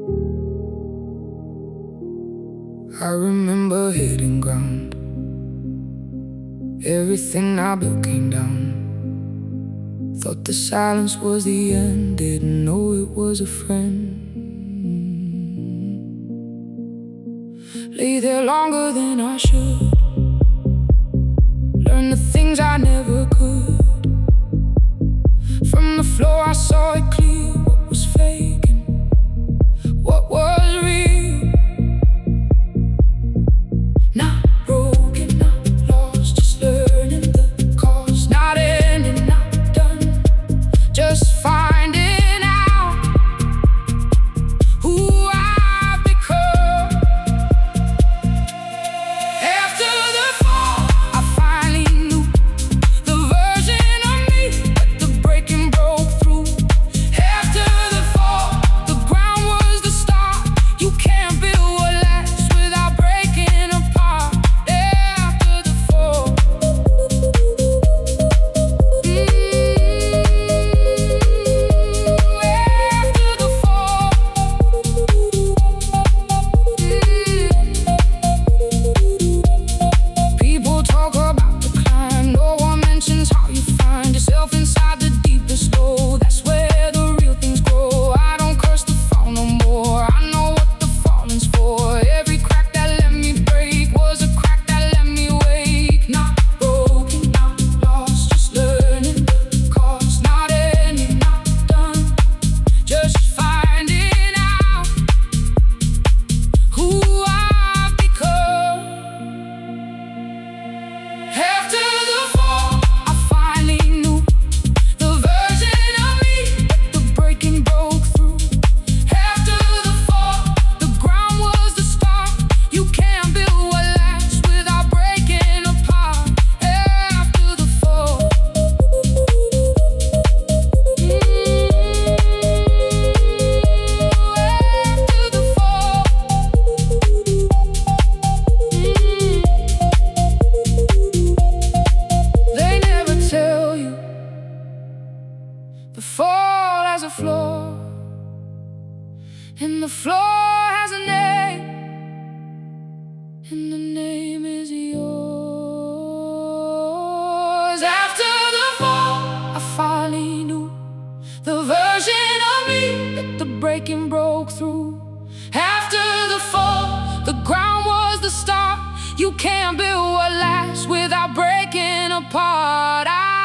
I remember hitting ground. Everything I built came down. Thought the silence was the end, didn't know it was a friend. Lay there longer than I should. Learn the things I never could. From the floor I saw it clear, what was fake and what was real. Not broken, not lost, just learning the cause. Not ending, not done, just finding out who I've become. After the fall, I finally knew the version of me that the breaking broke through. After the fall, the ground was the start. You can't build what lasts without breaking apart. After the fall, after the fall, people talk about the climb. No one mentions how you find yourself inside the deepest low. That's where the real things grow. I don't curse the fall no more. I know what the falling's for. Every crack that let me break was a crack that let me wake. Not broken, not lost, just learning the cause. Not ending, not done, just finding out who I've become. After the fall, I finally knew the version of me that the breaking broke through. After the fall, the ground was the start. You can't build what lasts without breaking apart. After the fall, after the fall, they never tell you the fall has a floor, and the floor has a name, and the name is yours. After the fall, I finally knew the version of me that the breaking broke through. After the fall, the ground was the start. You can't build what lasts without breaking apart.